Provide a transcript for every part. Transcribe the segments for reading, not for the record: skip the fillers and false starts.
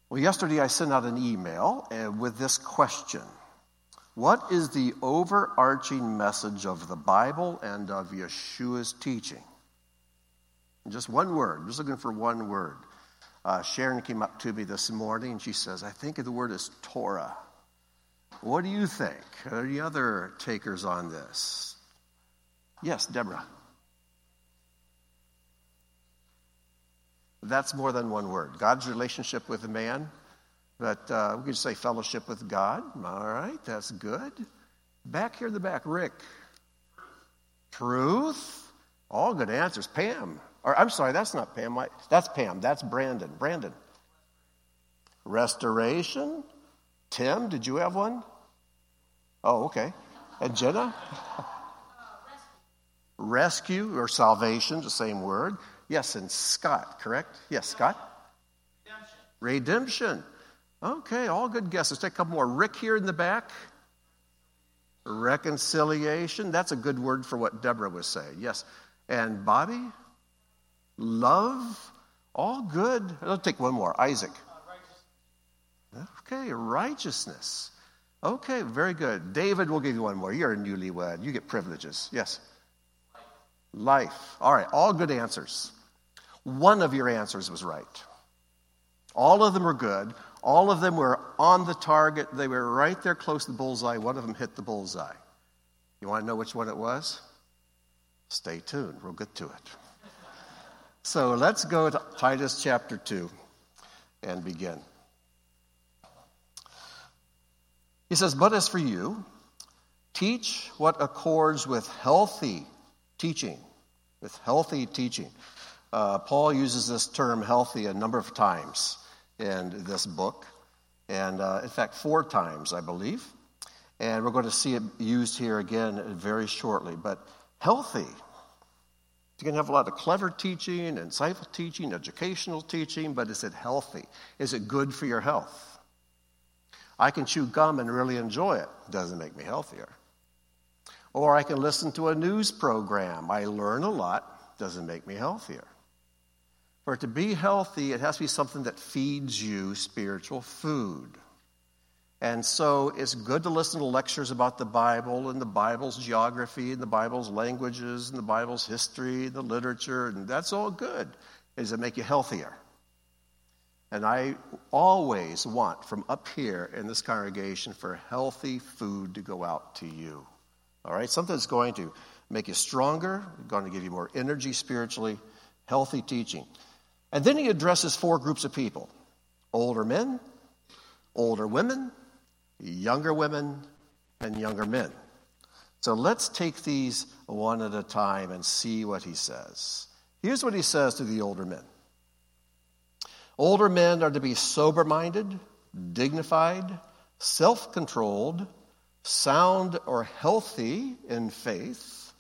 Well, yesterday I sent out an email with this question. What is the overarching message of the Bible and of Yeshua's teaching? Just one word. Just looking for one word. Sharon came up to me this morning and she says, I think the word is Torah. What do you think? Are there any other takers on this? Yes, Deborah. That's more than one word. God's relationship with man. But we could say fellowship with God. All right, that's good. Back here in the back, Rick. Truth. All good answers. Pam. Or I'm sorry, that's not Pam. That's Pam. That's Brandon. Brandon. Restoration. Tim, did you have one? Oh, okay. And Jenna? Rescue or salvation, the same word. Yes, and Scott, correct? Yes, Scott? Redemption. Okay, all good guesses. Take a couple more. Rick here in the back. Reconciliation. That's a good word for what Deborah was saying. Yes. And Bobby? Love. All good. Let's take one more. Isaac. Okay, righteousness. Okay, very good. David, we'll give you one more. You're a newlywed. You get privileges. Yes. Life. All right, all good answers. One of your answers was right. All of them were good. All of them were on the target. They were right there close to the bullseye. One of them hit the bullseye. You want to know which one it was? Stay tuned. We'll get to it. So let's go to Titus chapter 2 and begin. He says, but as for you, teach what accords with healthy teaching. With healthy teaching. Paul uses this term healthy a number of times in this book. And in fact, 4 times, I believe. And we're going to see it used here again very shortly. But healthy. You can have a lot of clever teaching, insightful teaching, educational teaching, but is it healthy? Is it good for your health? I can chew gum and really enjoy it. It doesn't make me healthier. Or I can listen to a news program. I learn a lot. Doesn't make me healthier. For it to be healthy, it has to be something that feeds you spiritual food. And so it's good to listen to lectures about the Bible and the Bible's geography and the Bible's languages and the Bible's history, the literature, and that's all good. Does it make you healthier? And I always want from up here in this congregation for healthy food to go out to you. All right? Something that's going to make you stronger, going to give you more energy spiritually, healthy teaching. And then he addresses 4 groups of people. Older men, older women, younger women, and younger men. So let's take these one at a time and see what he says. Here's what he says to the older men. Older men are to be sober-minded, dignified, self-controlled, sound or healthy in faith,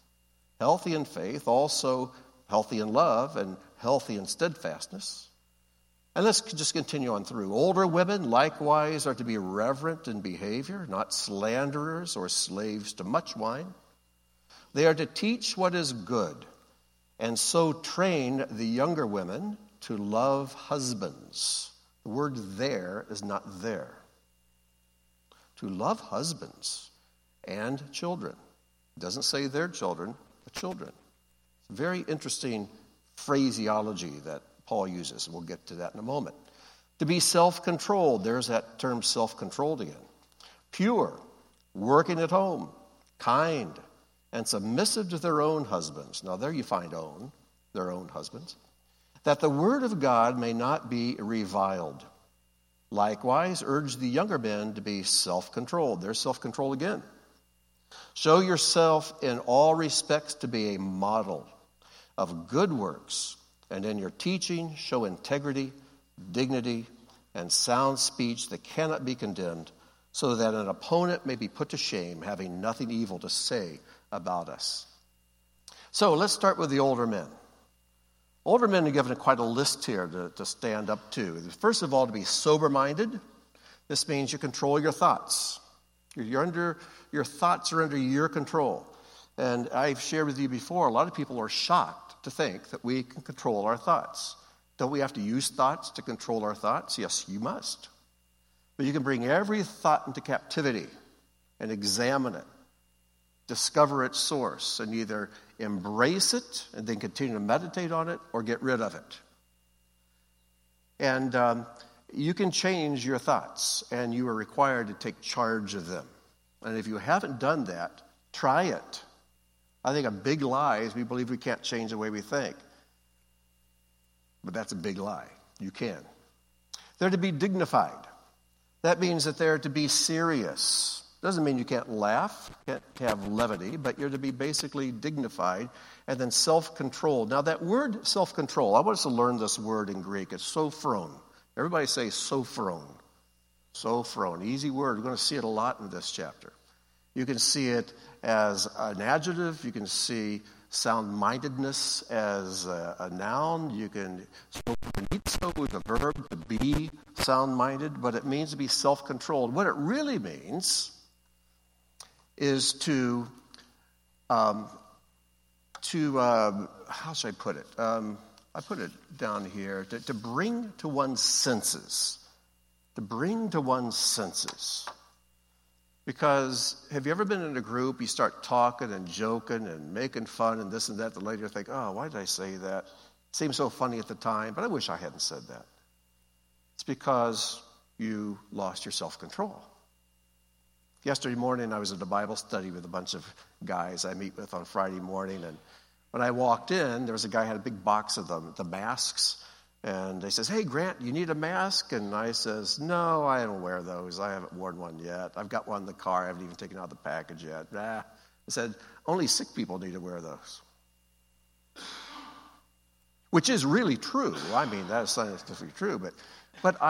also healthy in love and healthy in steadfastness. And let's just continue on through. Older women likewise are to be reverent in behavior, not slanderers or slaves to much wine. They are to teach what is good, and so train the younger women to love husbands. The word there is not there. To love husbands and children. It doesn't say their children, but children. It's a very interesting phraseology that Paul uses, and we'll get to that in a moment. To be self-controlled, there's that term self-controlled again. Pure, working at home, kind, and submissive to their own husbands. Now there you find their own husbands. That the word of God may not be reviled. Likewise, urge the younger men to be self-controlled. There's self-control again. Show yourself in all respects to be a model of good works, and in your teaching show integrity, dignity, and sound speech that cannot be condemned, so that an opponent may be put to shame, having nothing evil to say about us. So let's start with the older men. Older men are given quite a list here to stand up to. First of all, to be sober-minded. This means you control your thoughts. Your thoughts are under your control. And I've shared with you before, a lot of people are shocked to think that we can control our thoughts. Don't we have to use thoughts to control our thoughts? Yes, you must. But you can bring every thought into captivity and examine it, discover its source, and either embrace it and then continue to meditate on it or get rid of it. And you can change your thoughts, and you are required to take charge of them. And if you haven't done that, try it. I think a big lie is we believe we can't change the way we think. But that's a big lie. You can. They're to be dignified. That means that they're to be serious. Doesn't mean you can't laugh, can't have levity, but you're to be basically dignified and then self-controlled. Now that word self-control, I want us to learn this word in Greek. It's sophron. Everybody say sophron. Sophron. Easy word. We're going to see it a lot in this chapter. You can see it as an adjective. You can see sound-mindedness as a noun. You can, sophronitzo is a verb, to be sound-minded, but it means to be self-controlled. What it really means is to how should I put it? I put it down here, to bring to one's senses. To bring to one's senses. Because have you ever been in a group, you start talking and joking and making fun and this and that, the later you think, oh, why did I say that? It seemed so funny at the time, but I wish I hadn't said that. It's because you lost your self-control. Yesterday morning, I was at a Bible study with a bunch of guys I meet with on Friday morning, and when I walked in, there was a guy who had a big box of them, the masks, and they says, hey, Grant, you need a mask? And I says, no, I don't wear those. I haven't worn one yet. I've got one in the car. I haven't even taken out the package yet. I said, only sick people need to wear those. Which is really true. I mean, that is scientifically true. But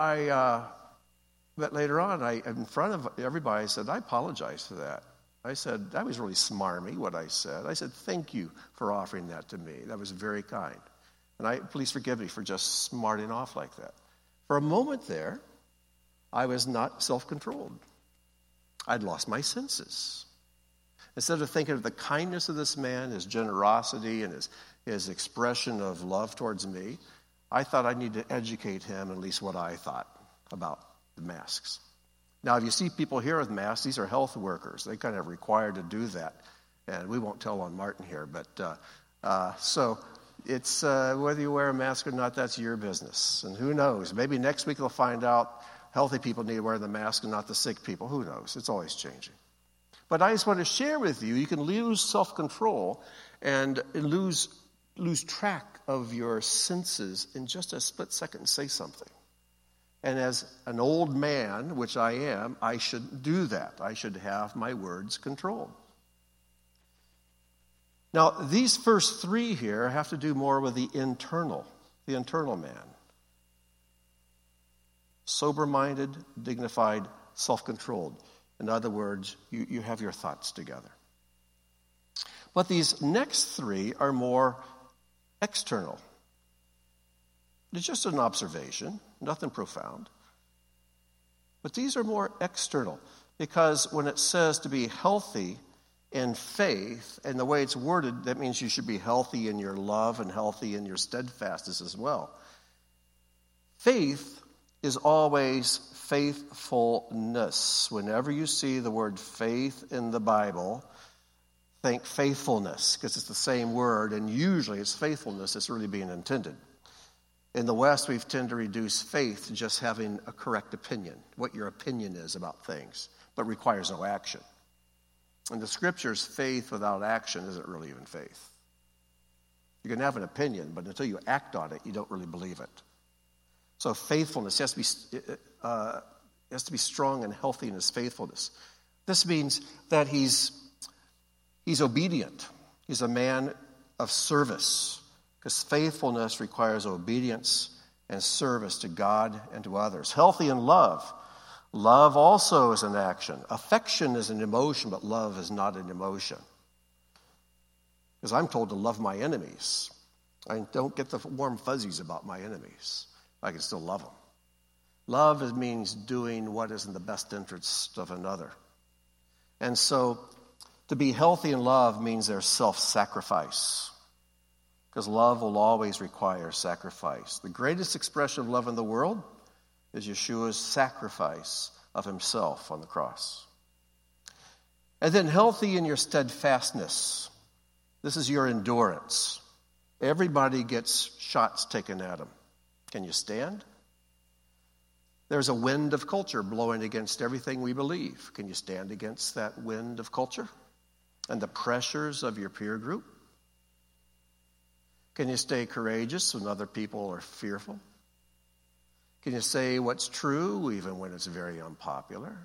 later on, in front of everybody, I said, I apologize for that. I said, that was really smarmy, what I said. I said, thank you for offering that to me. That was very kind. And please forgive me for just smarting off like that. For a moment there, I was not self-controlled. I'd lost my senses. Instead of thinking of the kindness of this man, his generosity, and his expression of love towards me, I thought I needed to educate him at least what I thought about the masks. Now, if you see people here with masks, these are health workers. They kind of required to do that. And we won't tell on Martin here, but so it's whether you wear a mask or not, that's your business. And who knows? Maybe next week they'll find out healthy people need to wear the mask and not the sick people. Who knows? It's always changing. But I just want to share with you, you can lose self-control and lose track of your senses in just a split second and say something. And as an old man, which I am, I shouldn't do that. I should have my words controlled. Now, these first three here have to do more with the internal man. Sober-minded, dignified, self-controlled. In other words, you have your thoughts together. But these next three are more external. It's just an observation, nothing profound. But these are more external, because when it says to be healthy in faith, and the way it's worded, that means you should be healthy in your love and healthy in your steadfastness as well. Faith is always faithfulness. Whenever you see the word faith in the Bible, think faithfulness, because it's the same word, and usually it's faithfulness that's really being intended. In the West, we tend to reduce faith to just having a correct opinion, what your opinion is about things, but requires no action. In the Scriptures, faith without action isn't really even faith. You can have an opinion, but until you act on it, you don't really believe it. So faithfulness has to be strong and healthy in his faithfulness. This means that he's obedient. He's a man of service, because faithfulness requires obedience and service to God and to others. Healthy in love. Love also is an action. Affection is an emotion, but love is not an emotion. Because I'm told to love my enemies. I don't get the warm fuzzies about my enemies. I can still love them. Love means doing what is in the best interest of another. And so to be healthy in love means there's self-sacrifice. because love will always require sacrifice. The greatest expression of love in the world is Yeshua's sacrifice of himself on the cross. And then healthy in your steadfastness. This is your endurance. Everybody gets shots taken at them. Can you stand? There's a wind of culture blowing against everything we believe. Can you stand against that wind of culture and the pressures of your peer group? Can you stay courageous when other people are fearful? Can you say what's true even when it's very unpopular?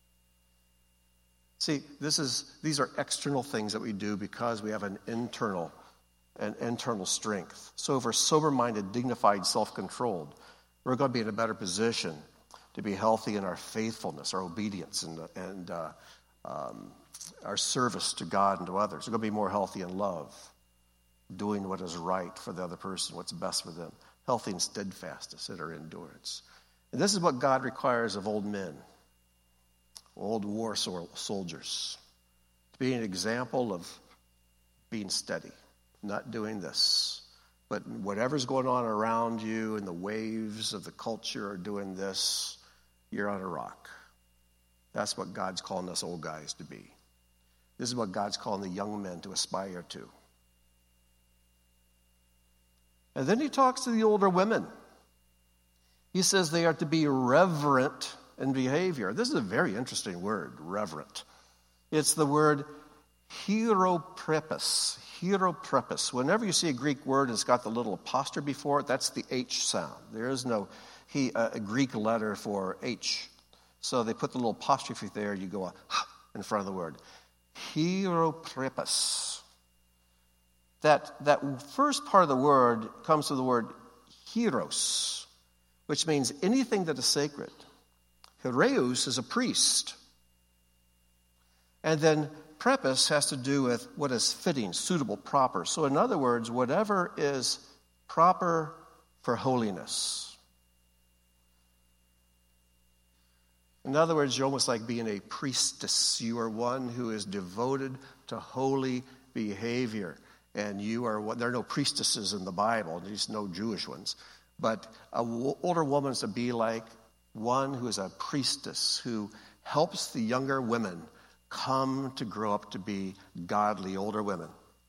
See, these are external things that we do because we have an internal strength. So if we're sober-minded, dignified, self-controlled, we're going to be in a better position to be healthy in our faithfulness, our obedience, and our service to God and to others. We're going to be more healthy in love, doing what is right for the other person, what's best for them. Healthy and steadfastness in our endurance. And this is what God requires of old men, old war soldiers, to be an example of being steady, not doing this. But whatever's going on around you and the waves of the culture are doing this, you're on a rock. That's what God's calling us old guys to be. This is what God's calling the young men to aspire to. And then he talks to the older women. He says they are to be reverent in behavior. This is a very interesting word, reverent. It's the word hieroprepos. Hieroprepos. Whenever you see a Greek word and it's got the little apostrophe before it, that's the H sound. There is no a Greek letter for H. So they put the little apostrophe there, you go in front of the word. Hieroprepos. That first part of the word comes from the word hieros, which means anything that is sacred. Hiereus is a priest. And then prepos has to do with what is fitting, suitable, proper. So in other words, whatever is proper for holiness. In other words, you're almost like being a priestess. You are one who is devoted to holy behavior. And you are, there are no priestesses in the Bible, at least no Jewish ones. But an older woman is to be like one who is a priestess, who helps the younger women come to grow up to be godly older women.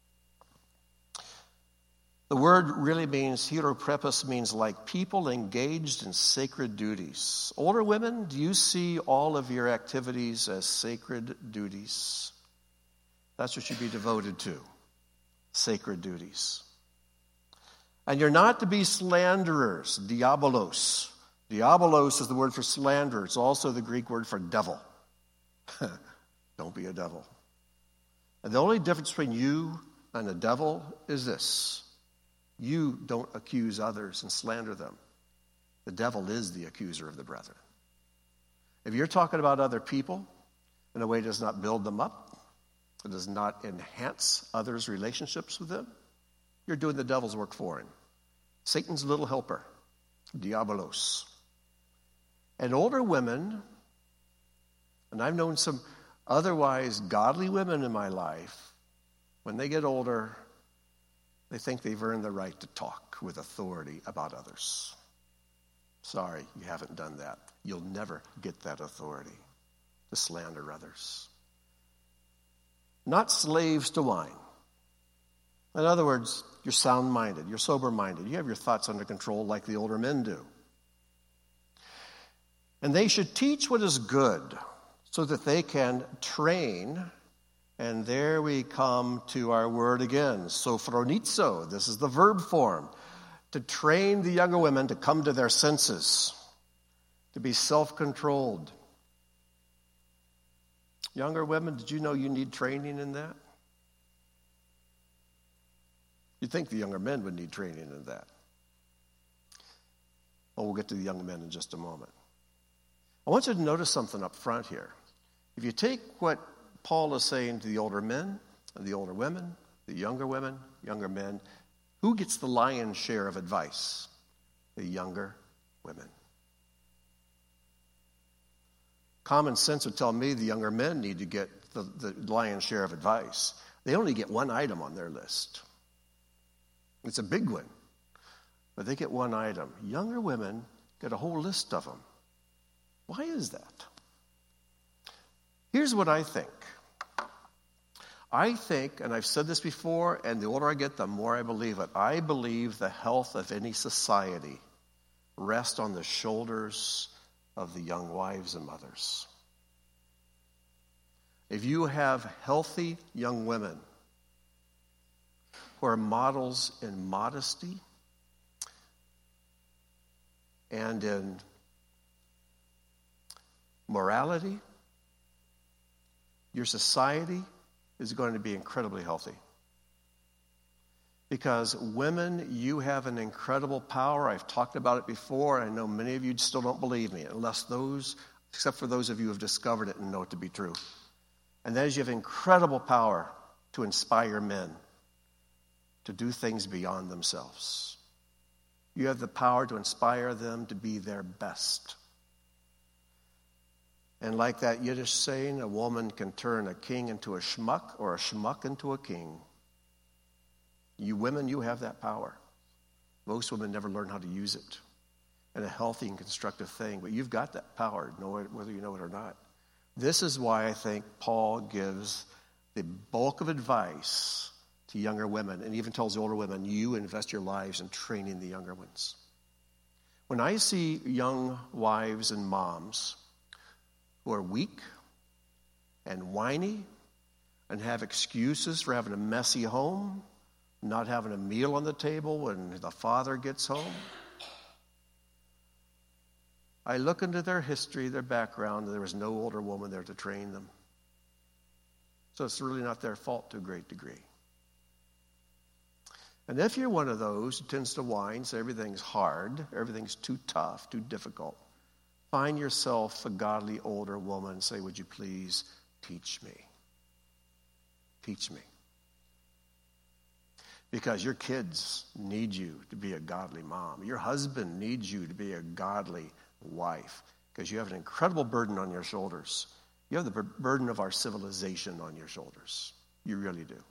The word really means, hieroprepos means like people engaged in sacred duties. Older women, do you see all of your activities as sacred duties? That's what you'd be devoted to, sacred duties. And you're not to be slanderers, diabolos. Diabolos is the word for slanderer. It's also the Greek word for devil. Don't be a devil. And the only difference between you and a devil is this. You don't accuse others and slander them. The devil is the accuser of the brethren. If you're talking about other people in a way that does not build them up, it does not enhance others' relationships with them, you're doing the devil's work for him. Satan's little helper, diabolos. And older women, and I've known some otherwise godly women in my life, when they get older, they think they've earned the right to talk with authority about others. Sorry, you haven't done that. You'll never get that authority to slander others. Not slaves to wine. In other words, you're sound-minded, you're sober-minded, you have your thoughts under control like the older men do. And they should teach what is good so that they can train. And there we come to our word again, sophronizo. This is the verb form. To train the younger women to come to their senses, to be self-controlled. Younger women, did you know you need training in that? You'd think the younger men would need training in that. Well, we'll get to the young men in just a moment. I want you to notice something up front here. If you take what Paul is saying to the older men, and the older women, the younger women, younger men, who gets the lion's share of advice? The younger women. Common sense would tell me the younger men need to get the lion's share of advice. They only get one item on their list. It's a big one. But they get one item. Younger women get a whole list of them. Why is that? Here's what I think. I think, and I've said this before, and the older I get, the more I believe it. I believe the health of any society rests on the shoulders of the young wives and mothers. If you have healthy young women who are models in modesty and in morality, your society is going to be incredibly healthy. Because women, you have an incredible power. I've talked about it before, and I know many of you still don't believe me, except for those of you who have discovered it and know it to be true. And that is, you have incredible power to inspire men to do things beyond themselves. You have the power to inspire them to be their best. And like that Yiddish saying, a woman can turn a king into a schmuck or a schmuck into a king. You women, you have that power. Most women never learn how to use it in a healthy and constructive thing, but you've got that power, whether you know it or not. This is why I think Paul gives the bulk of advice to younger women, and even tells the older women, you invest your lives in training the younger ones. When I see young wives and moms who are weak and whiny and have excuses for having a messy home, not having a meal on the table when the father gets home, I look into their history, their background, and there was no older woman there to train them. So it's really not their fault to a great degree. And if you're one of those who tends to whine, say everything's hard, everything's too tough, too difficult, find yourself a godly older woman and say, would you please teach me? Teach me. Because your kids need you to be a godly mom. Your husband needs you to be a godly wife. Because you have an incredible burden on your shoulders. You have the burden of our civilization on your shoulders. You really do.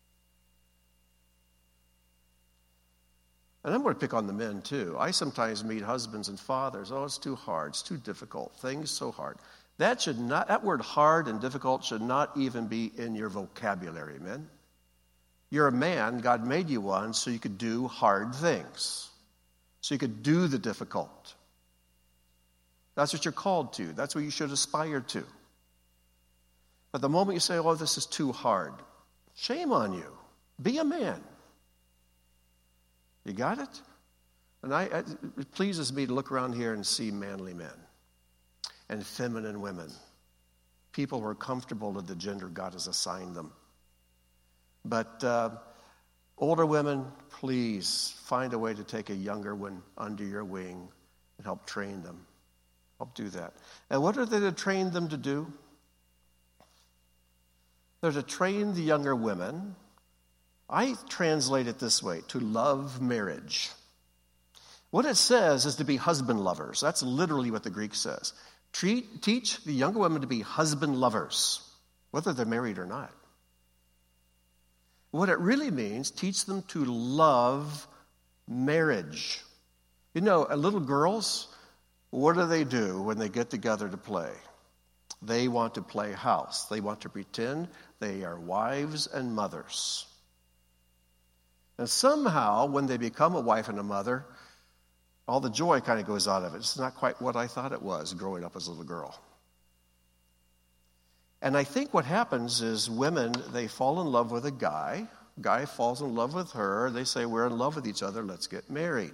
And I'm going to pick on the men too. I sometimes meet husbands and fathers. Oh, it's too hard. It's too difficult. Things so hard. That word hard and difficult should not even be in your vocabulary, men. You're a man. God made you one so you could do hard things. So you could do the difficult. That's what you're called to. That's what you should aspire to. But the moment you say, oh, this is too hard, shame on you. Be a man. You got it? And it pleases me to look around here and see manly men and feminine women, people who are comfortable with the gender God has assigned them. But older women, please find a way to take a younger one under your wing and help train them. Help do that. And what are they to train them to do? They're to train the younger women. I translate it this way, to love marriage. What it says is to be husband lovers. That's literally what the Greek says. Teach the younger women to be husband lovers, whether they're married or not. What it really means, teach them to love marriage. You know, little girls, what do when they get together to play? They want to play house. They want to pretend they are wives and mothers. And somehow, when they become a wife and a mother, all the joy kind of goes out of it. It's not quite what I thought it was growing up as a little girl. And I think what happens is women, they fall in love with a guy. Guy falls in love with her. They say, we're in love with each other. Let's get married.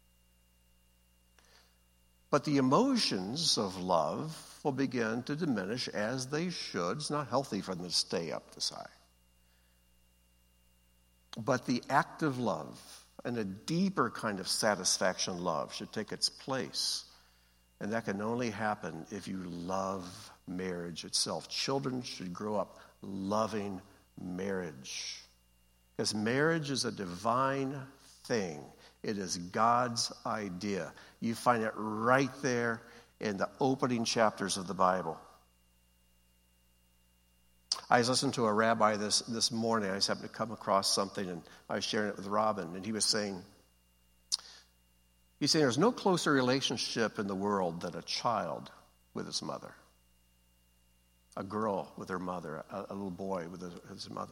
But the emotions of love will begin to diminish, as they should. It's not healthy for them to stay up this high. But the active love and a deeper kind of satisfaction love should take its place. And that can only happen if you love marriage itself. Children should grow up loving marriage. Because marriage is a divine thing. It is God's idea. You find it right there in the opening chapters of the Bible. I was listening to a rabbi this morning. I just happened to come across something, and I was sharing it with Robin, and he's saying there's no closer relationship in the world than a child with his mother, a girl with her mother, a little boy with his mother.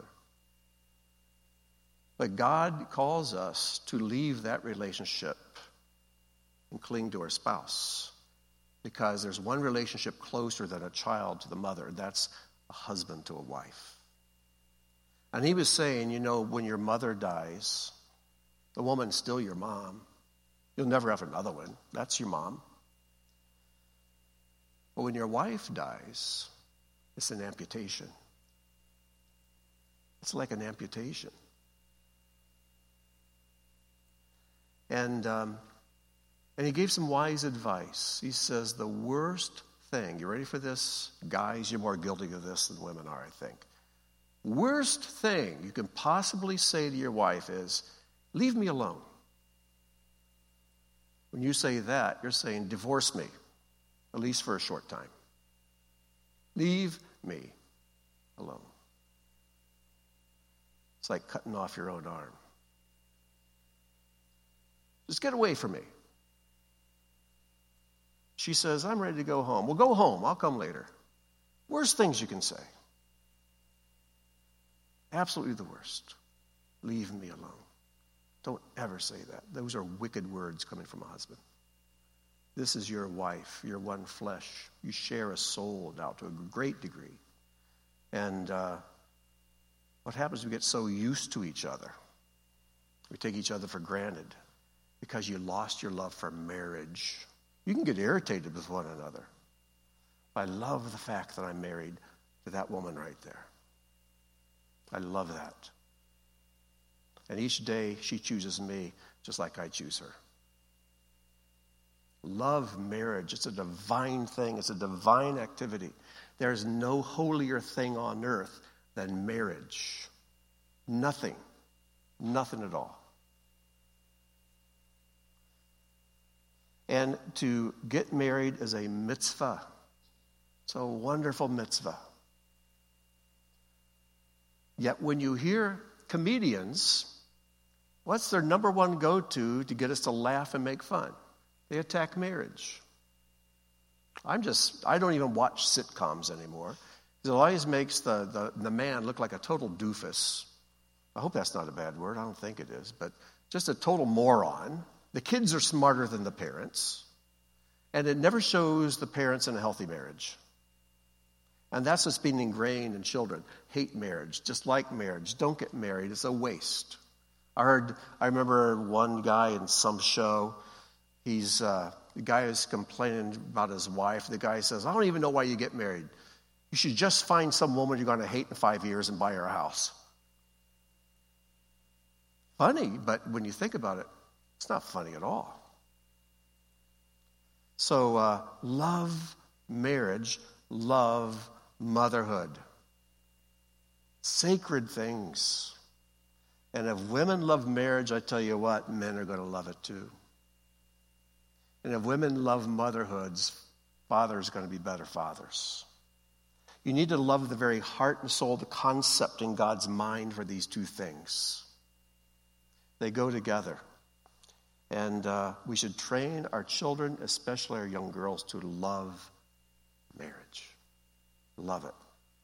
But God calls us to leave that relationship and cling to our spouse, because there's one relationship closer than a child to the mother. That's a husband to a wife. And he was saying, when your mother dies, the woman's still your mom. You'll never have another one. That's your mom. But when your wife dies, it's an amputation. It's like an amputation. And he gave some wise advice. He says the worst thing, you ready for this? Guys, you're more guilty of this than women are, I think. Worst thing you can possibly say to your wife is, leave me alone. When you say that, you're saying, divorce me, at least for a short time. Leave me alone. It's like cutting off your own arm. Just get away from me. She says, I'm ready to go home. Well, go home. I'll come later. Worst things you can say. Absolutely the worst. Leave me alone. Don't ever say that. Those are wicked words coming from a husband. This is your wife, your one flesh. You share a soul now to a great degree. And what happens is we get so used to each other. We take each other for granted because you lost your love for marriage. You can get irritated with one another. I love the fact that I'm married to that woman right there. I love that. And each day she chooses me just like I choose her. Love marriage. It's a divine thing. It's a divine activity. There's no holier thing on earth than marriage. Nothing. Nothing at all. And to get married is a mitzvah. It's a wonderful mitzvah. Yet when you hear comedians, what's their number one go-to to get us to laugh and make fun? They attack marriage. I don't even watch sitcoms anymore. It always makes the man look like a total doofus. I hope that's not a bad word. I don't think it is. But just a total moron. The kids are smarter than the parents. And it never shows the parents in a healthy marriage. And that's what's being ingrained in children. Hate marriage, dislike marriage, don't get married. It's a waste. I remember one guy in some show, the guy is complaining about his wife. The guy says, I don't even know why you get married. You should just find some woman you're going to hate in 5 years and buy her a house. Funny, but when you think about it, it's not funny at all. So love marriage, love motherhood. Sacred things. And if women love marriage, I tell you what, men are going to love it too. And if women love motherhoods, fathers are going to be better fathers. You need to love the very heart and soul, the concept in God's mind for these two things. They go together. And we should train our children, especially our young girls, to love marriage. Love it.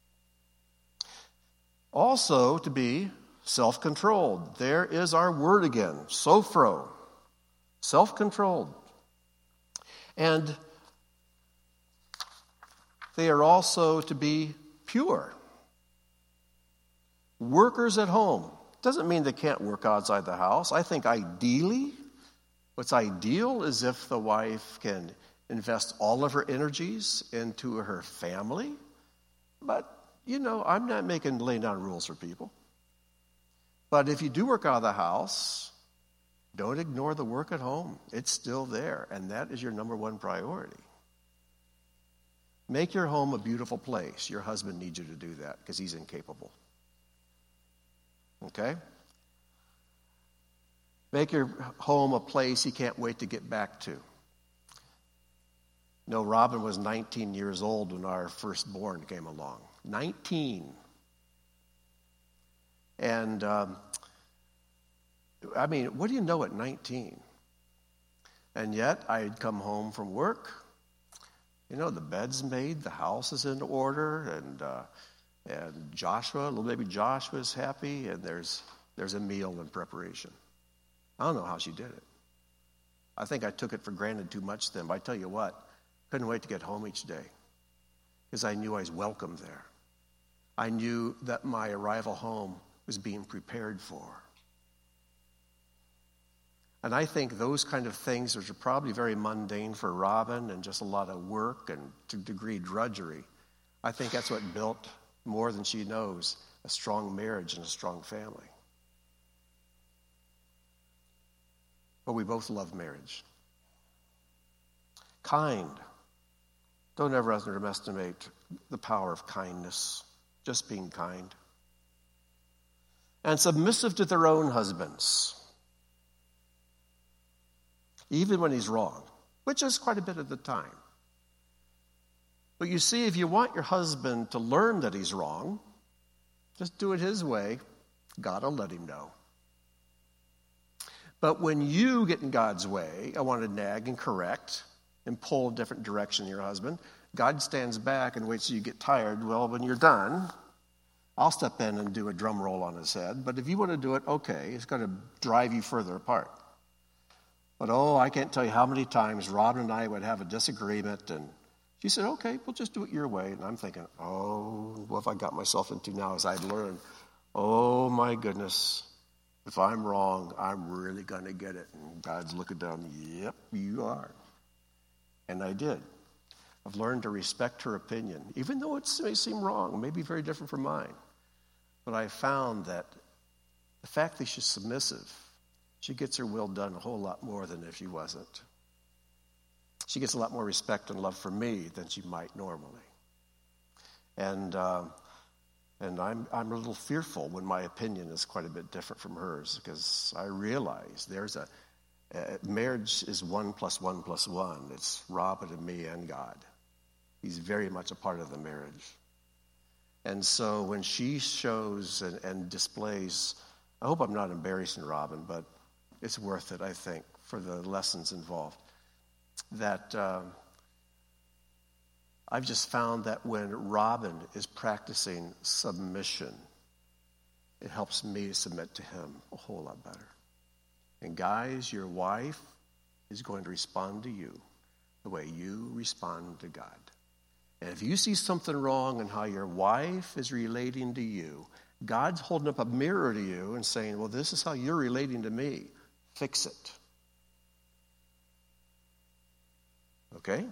Also, to be self-controlled. There is our word again, sophro. Self-controlled. And they are also to be pure. Workers at home. Doesn't mean they can't work outside the house. I think ideally, what's ideal is if the wife can invest all of her energies into her family. But, I'm not laying down rules for people. But if you do work out of the house, don't ignore the work at home. It's still there, and that is your number one priority. Make your home a beautiful place. Your husband needs you to do that because he's incapable. Okay? Make your home a place he can't wait to get back to. Robin was 19 years old when our firstborn came along. 19. And, what do you know at 19? And yet, I had come home from work. The bed's made, the house is in order, and Joshua, little baby Joshua is happy, and there's a meal in preparation. I don't know how she did it. I think I took it for granted too much then, but I tell you what, couldn't wait to get home each day because I knew I was welcome there. I knew that my arrival home was being prepared for. And I think those kind of things, which are probably very mundane for Robin and just a lot of work and to a degree drudgery, I think that's what built, more than she knows, a strong marriage and a strong family. But we both love marriage. Kind. Don't ever underestimate the power of kindness, just being kind. And submissive to their own husbands, even when he's wrong, which is quite a bit of the time. But you see, if you want your husband to learn that he's wrong, just do it his way. God will let him know. But when you get in God's way, I want to nag and correct and pull a different direction in your husband. God stands back and waits till you get tired. Well, when you're done, I'll step in and do a drum roll on his head. But if you want to do it, okay, it's going to drive you further apart. But I can't tell you how many times Robin and I would have a disagreement, and she said, okay, we'll just do it your way. And I'm thinking, what have I got myself into now as I've learned? Oh, my goodness. If I'm wrong, I'm really going to get it. And God's looking down, yep, you are. And I did. I've learned to respect her opinion, even though it may seem wrong, maybe very different from mine. But I found that the fact that she's submissive, she gets her will done a whole lot more than if she wasn't. She gets a lot more respect and love from me than she might normally. And I'm a little fearful when my opinion is quite a bit different from hers, because I realize there's marriage is 1 + 1 + 1. It's Robin and me and God. He's very much a part of the marriage. And so when she shows and displays, I hope I'm not embarrassing Robin, but it's worth it, I think, for the lessons involved. That I've just found that when Robin is practicing submission, it helps me to submit to him a whole lot better. And guys, your wife is going to respond to you the way you respond to God. And if you see something wrong in how your wife is relating to you, God's holding up a mirror to you and saying, well, this is how you're relating to me. Fix it. Okay?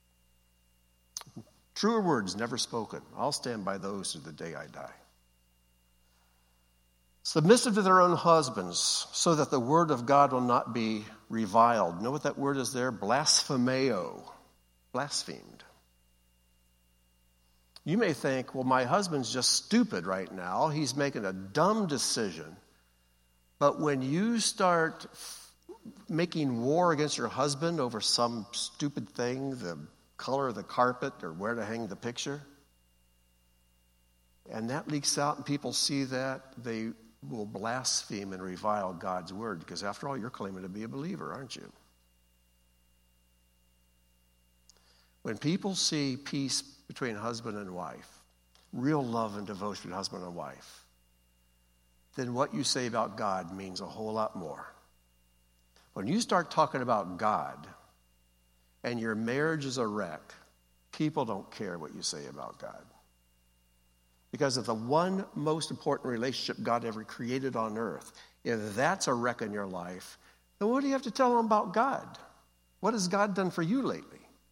Truer words never spoken. I'll stand by those to the day I die. Submissive to their own husbands, so that the word of God will not be reviled. You know what that word is there? Blasphemeo. Blasphemed. You may think, well, my husband's just stupid right now. He's making a dumb decision. But when you start making war against your husband over some stupid thing, the color of the carpet or where to hang the picture, and that leaks out and people see that, they will blaspheme and revile God's word, because after all, you're claiming to be a believer, aren't you? When people see peace between husband and wife, real love and devotion between husband and wife, then what you say about God means a whole lot more. When you start talking about God and your marriage is a wreck, people don't care what you say about God. Because of the one most important relationship God ever created on earth, if that's a wreck in your life, then what do you have to tell them about God? What has God done for you lately?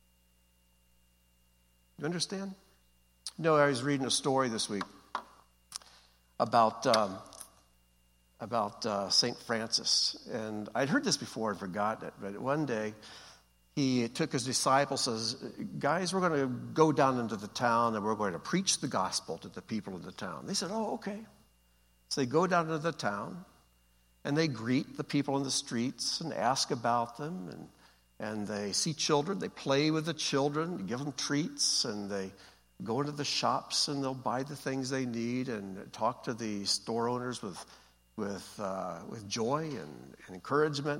You understand? I was reading a story this week about St. Francis. And I'd heard this before and forgotten it, but one day he took his disciples, says, guys, we're going to go down into the town and we're going to preach the gospel to the people of the town. They said, oh, okay. So they go down to the town and they greet the people in the streets and ask about them, and they see children, they play with the children, give them treats, and they go into the shops and they'll buy the things they need and talk to the store owners with joy and encouragement.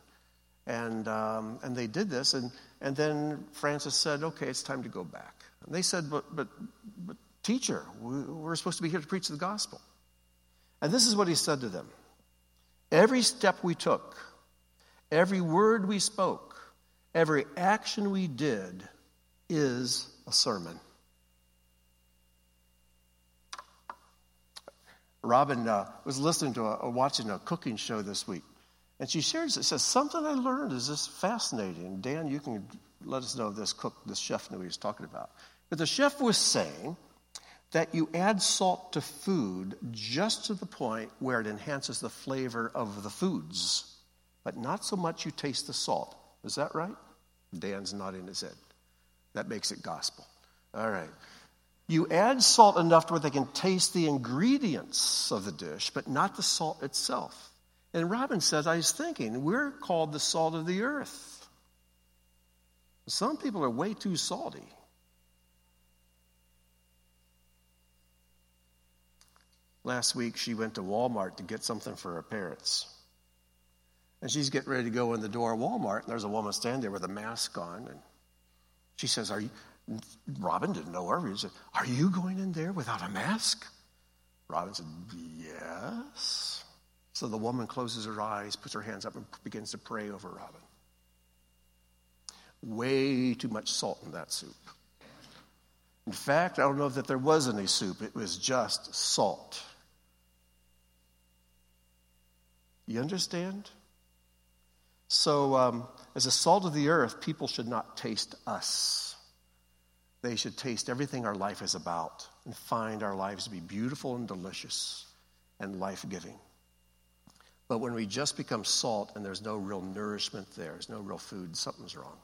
And they did this. And then Francis said, okay, it's time to go back. And they said, but teacher, we're supposed to be here to preach the gospel. And this is what he said to them. Every step we took, every word we spoke, every action we did is a sermon. Robin was listening to watching a cooking show this week, and she shares it. Says, something I learned is this fascinating. Dan, you can let us know if this chef knew what he was talking about. But the chef was saying that you add salt to food just to the point where it enhances the flavor of the foods, but not so much you taste the salt. Is that right? Dan's nodding his head. That makes it gospel. All right. You add salt enough to where they can taste the ingredients of the dish, but not the salt itself. And Robin says, I was thinking, we're called the salt of the earth. Some people are way too salty. Last week, she went to Walmart to get something for her parents. And she's getting ready to go in the door of Walmart, and there's a woman standing there with a mask on. And she says, Robin didn't know her. He said, are you going in there without a mask? Robin said, yes. So the woman closes her eyes, puts her hands up, and begins to pray over Robin. Way too much salt in that soup. In fact, I don't know that there was any soup. It was just salt. You understand? So, as a salt of the earth, people should not taste us. They should taste everything our life is about and find our lives to be beautiful and delicious and life-giving. But when we just become salt and there's no real nourishment there's no real food, something's wrong.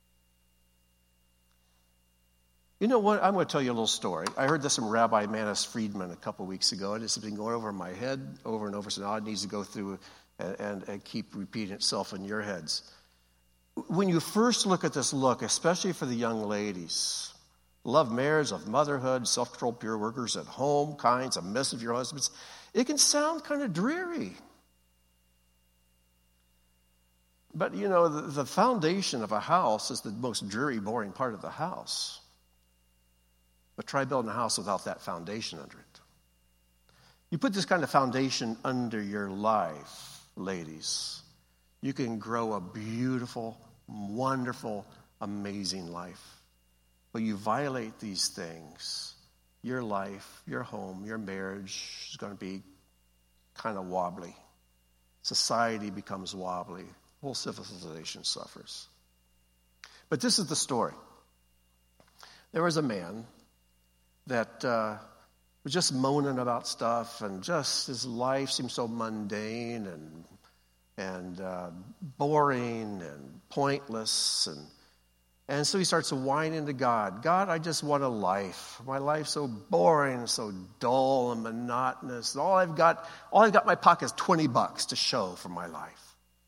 You know what? I'm going to tell you a little story. I heard this from Rabbi Manis Friedman a couple weeks ago, and it's been going over in my head over and over, so now it needs to go through and keep repeating itself in your heads. When you first look at this look, especially for the young ladies, love marriage, of motherhood, self-control, pure workers at home, kind, submissive to your husbands, it can sound kind of dreary. But, you know, the foundation of a house is the most dreary, boring part of the house. But try building a house without that foundation under it. You put this kind of foundation under your life, ladies, you can grow a beautiful, wonderful, amazing life. But you violate these things, your life, your home, your marriage is going to be kind of wobbly. Society becomes wobbly. Whole civilization suffers. But this is the story. There was a man that was just moaning about stuff, and just his life seemed so mundane and boring and pointless. And so he starts whining to God. God, I just want a life. My life's so boring, so dull and monotonous. All I've got in my pocket is $20 to show for my life.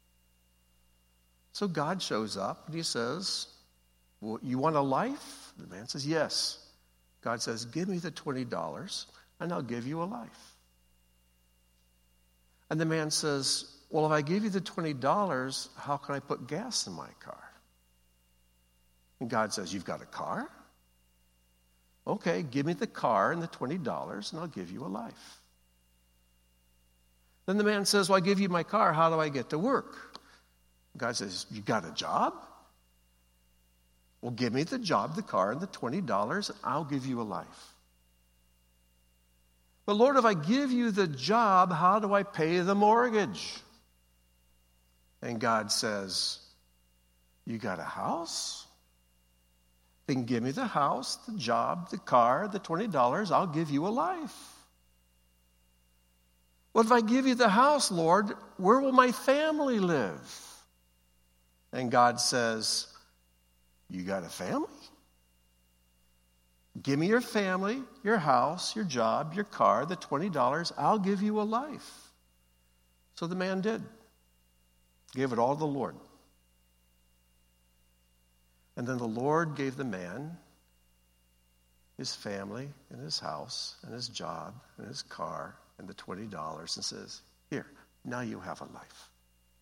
So God shows up and he says, well, you want a life? The man says, yes. God says, give me the $20 and I'll give you a life. And the man says, well, if I give you the $20, how can I put gas in my car? And God says, you've got a car? Okay, give me the car and the $20 and I'll give you a life. Then the man says, well, I give you my car, how do I get to work? God says, you got a job? Well, give me the job, the car, and the $20, and I'll give you a life. But Lord, if I give you the job, how do I pay the mortgage? And God says, you got a house? Then give me the house, the job, the car, the $20, I'll give you a life. Well, if I give you the house, Lord, where will my family live? And God says, you got a family? Give me your family, your house, your job, your car, the $20, I'll give you a life. So the man did. Gave it all to the Lord. And then the Lord gave the man his family and his house and his job and his car and the $20 and says, here, now you have a life.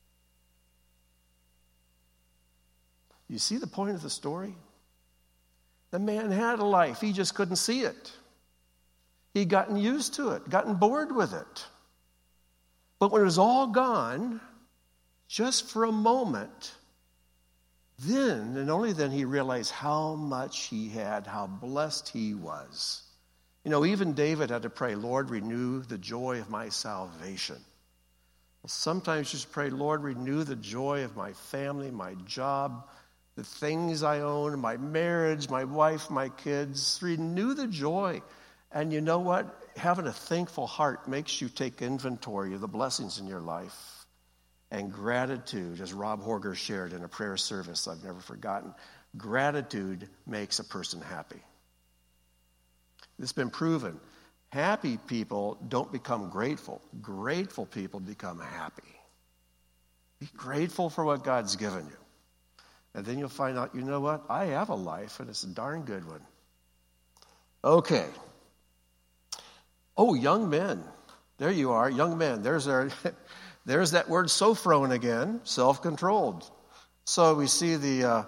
You see the point of the story? The man had a life. He just couldn't see it. He'd gotten used to it, gotten bored with it. But when it was all gone, just for a moment, then and only then he realized how much he had, how blessed he was. You know, even David had to pray, Lord, renew the joy of my salvation. Well, sometimes you just pray, Lord, renew the joy of my family, my job, the things I own, my marriage, my wife, my kids. Renew the joy. And you know what? Having a thankful heart makes you take inventory of the blessings in your life. And gratitude, as Rob Horger shared in a prayer service I've never forgotten, gratitude makes a person happy. It's been proven. Happy people don't become grateful. Grateful people become happy. Be grateful for what God's given you. And then you'll find out, you know what? I have a life, and it's a darn good one. Okay. Oh, young men. There you are, young men. There's that word sophron again, self-controlled. So we see the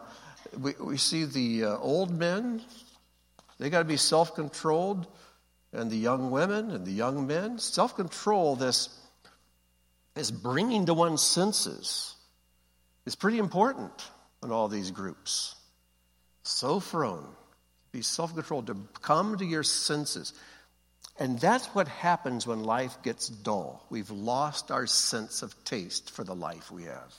old men. They got to be self-controlled, and the young women and the young men. Self-control, this bringing to one's senses, is pretty important in all these groups. Sophron, be self-controlled, to come to your senses. And that's what happens when life gets dull. We've lost our sense of taste for the life we have.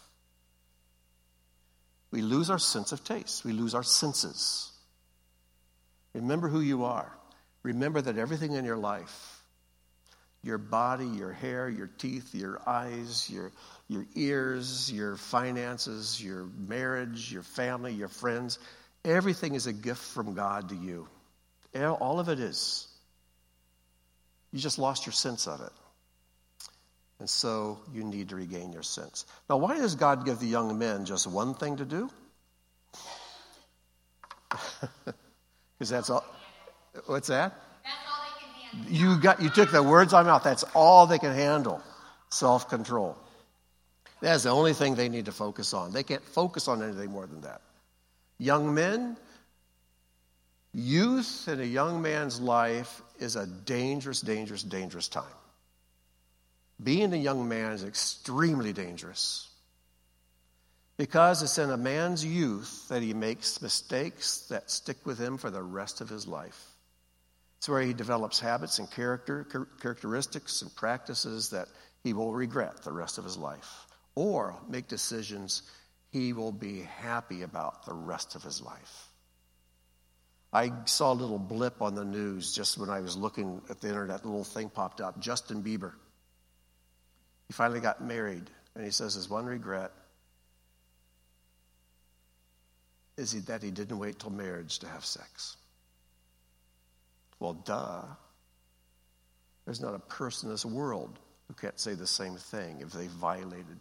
We lose our sense of taste. We lose our senses. Remember who you are. Remember that everything in your life, your body, your hair, your teeth, your eyes, your ears, your finances, your marriage, your family, your friends, everything is a gift from God to you. All of it is. You just lost your sense of it. And so you need to regain your sense. Now, why does God give the young men just one thing to do? Because that's all. What's that? That's all they can handle. You took the words out of my mouth. That's all they can handle. Self-control. That's the only thing they need to focus on. They can't focus on anything more than that. Young men, youth in a young man's life is a dangerous, dangerous, dangerous time. Being a young man is extremely dangerous because it's in a man's youth that he makes mistakes that stick with him for the rest of his life. It's where he develops habits and characteristics and practices that he will regret the rest of his life, or make decisions he will be happy about the rest of his life. I saw a little blip on the news just when I was looking at the internet. A little thing popped up. Justin Bieber. He finally got married, and he says his one regret is that he didn't wait till marriage to have sex. Well, duh. There's not a person in this world who can't say the same thing if they violated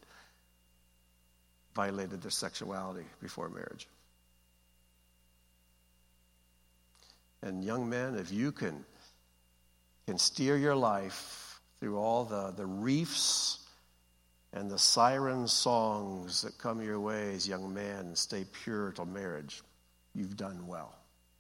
their sexuality before marriage. And young men, if you can steer your life through all the reefs and the siren songs that come your way as young men and stay pure till marriage, you've done well.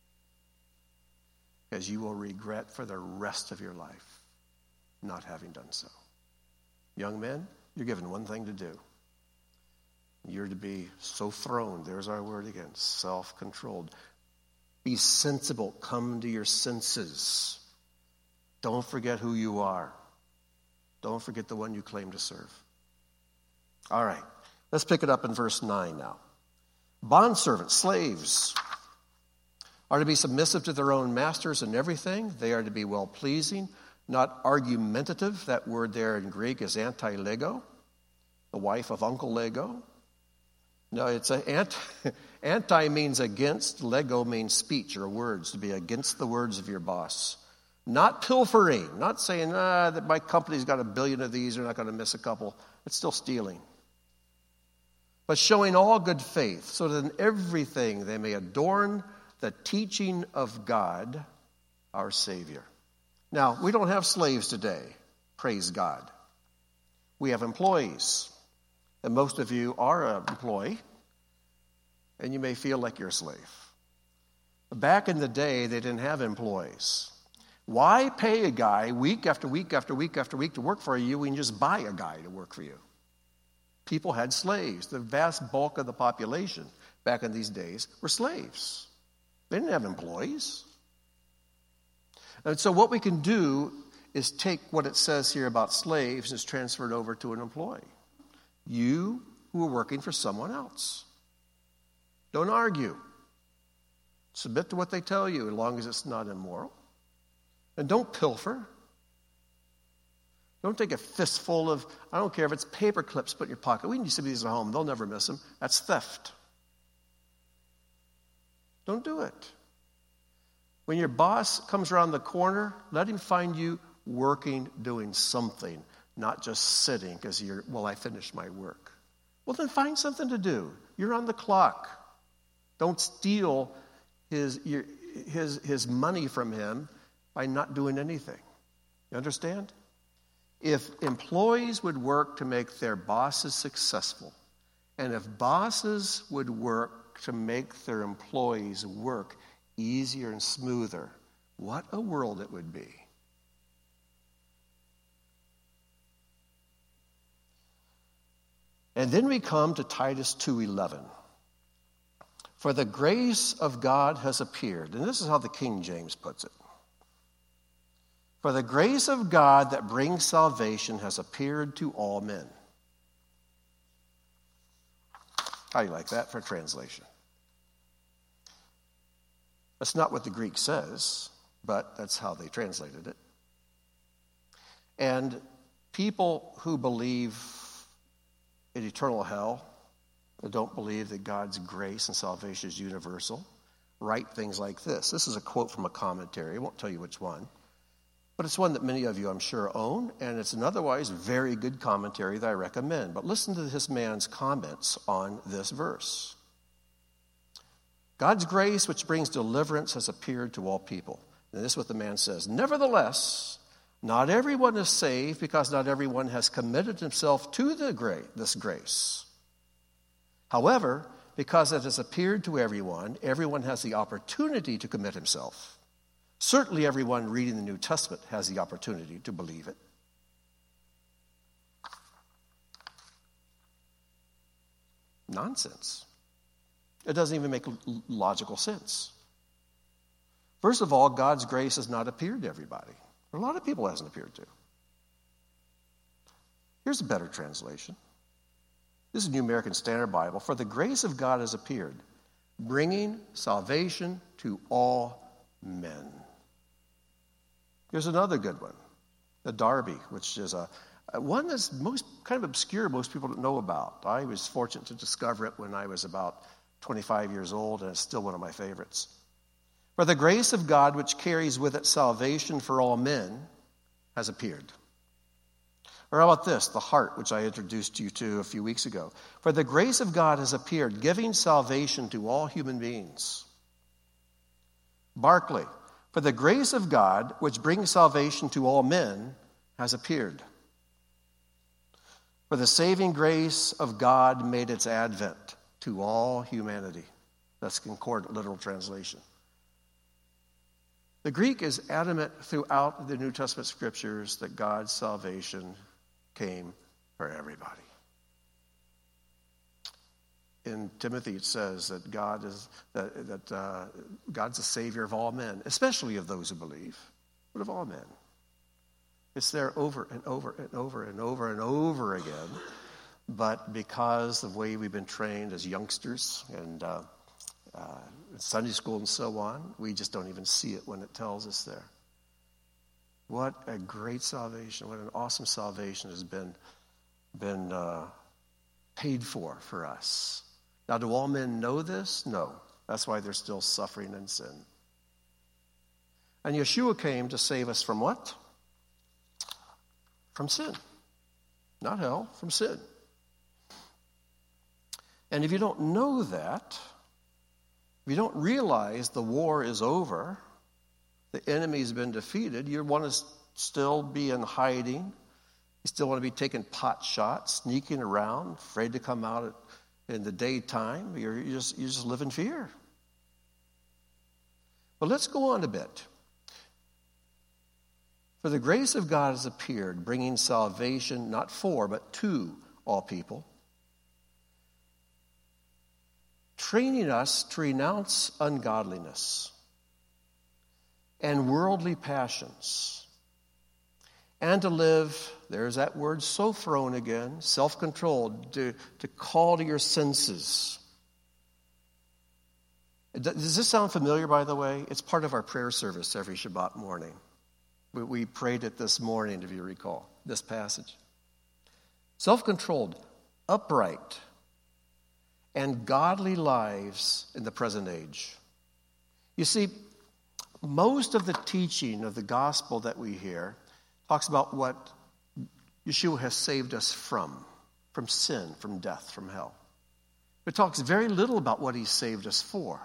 Because you will regret for the rest of your life not having done so. Young men, you're given one thing to do. You're to be sophron, there's our word again, self-controlled. Be sensible. Come to your senses. Don't forget who you are. Don't forget the one you claim to serve. All right. Let's pick it up in verse 9 now. Bondservants, slaves, are to be submissive to their own masters in everything. They are to be well-pleasing, not argumentative. That word there in Greek is anti-lego, the wife of Uncle Lego. No, it's anti means against, lego means speech or words, to be against the words of your boss. Not pilfering, not saying, that my company's got 1 billion of these, they're not going to miss a couple. It's still stealing. But showing all good faith, so that in everything they may adorn the teaching of God. our Savior. Now, we don't have slaves today, praise God. We have employees, and most of you are an employee, and you may feel like you're a slave. Back in the day, they didn't have employees. Why pay a guy week after week after week after week to work for you when you just buy a guy to work for you? People had slaves. The vast bulk of the population back in these days were slaves. They didn't have employees. And so what we can do is take what it says here about slaves and just transfer it over to an employee. You who are working for someone else. Don't argue. Submit to what they tell you as long as it's not immoral. And don't pilfer. Don't take a fistful of, I don't care if it's paper clips put in your pocket. We need some of these at home. They'll never miss them. That's theft. Don't do it. When your boss comes around the corner, let him find you working, doing something, not just sitting because I finished my work. Well, then find something to do. You're on the clock. Don't steal his money from him by not doing anything. You understand? If employees would work to make their bosses successful, and if bosses would work to make their employees work easier and smoother, what a world it would be. And then we come to Titus 2:11. For the grace of God has appeared. And this is how the King James puts it. For the grace of God that brings salvation has appeared to all men. How do you like that for translation? That's not what the Greek says, but that's how they translated it. And people who believe in eternal hell, that don't believe that God's grace and salvation is universal, write things like this. This is a quote from a commentary. I won't tell you which one. But it's one that many of you, I'm sure, own, and it's an otherwise very good commentary that I recommend. But listen to this man's comments on this verse. God's grace, which brings deliverance, has appeared to all people. And this is what the man says. Nevertheless, not everyone is saved because not everyone has committed himself to this grace. However, because it has appeared to everyone, everyone has the opportunity to commit himself. Certainly everyone reading the New Testament has the opportunity to believe it. Nonsense. It doesn't even make logical sense. First of all, God's grace has not appeared to everybody. A lot of people it hasn't appeared to. Here's a better translation. This is New American Standard Bible. For the grace of God has appeared, bringing salvation to all men. Here's another good one. The Darby, which is one that's most kind of obscure, most people don't know about. I was fortunate to discover it when I was about 25 years old, and it's still one of my favorites. For the grace of God, which carries with it salvation for all men, has appeared. Or how about this, the Heart, which I introduced you to a few weeks ago. For the grace of God has appeared, giving salvation to all human beings. Barclay, for the grace of God, which brings salvation to all men, has appeared. For the saving grace of God made its advent to all humanity. That's concordant literal translation. The Greek is adamant throughout the New Testament scriptures that God's salvation came for everybody. In Timothy, it says that God's the Savior of all men, especially of those who believe, but of all men. It's there over and over and over and over and over again. But because of the way we've been trained as youngsters and Sunday school and so on, we just don't even see it when it tells us there. What a great salvation! What an awesome salvation has been paid for us. Now, do all men know this? No. That's why they're still suffering in sin. And Yeshua came to save us from what? From sin. Not hell, from sin. And if you don't know that, if you don't realize the war is over, the enemy's been defeated, you want to still be in hiding. You still want to be taking pot shots, sneaking around, afraid to come out in the daytime. You just live in fear. But let's go on a bit. For the grace of God has appeared, bringing salvation not for, but to all people, training us to renounce ungodliness and worldly passions, and to live, there's that word sophron again, self-controlled, to call to your senses. Does this sound familiar, by the way? It's part of our prayer service every Shabbat morning. We prayed it this morning, if you recall, this passage. Self-controlled, upright, and godly lives in the present age. You see, most of the teaching of the gospel that we hear talks about what Yeshua has saved us from sin, from death, from hell. It talks very little about what he saved us for.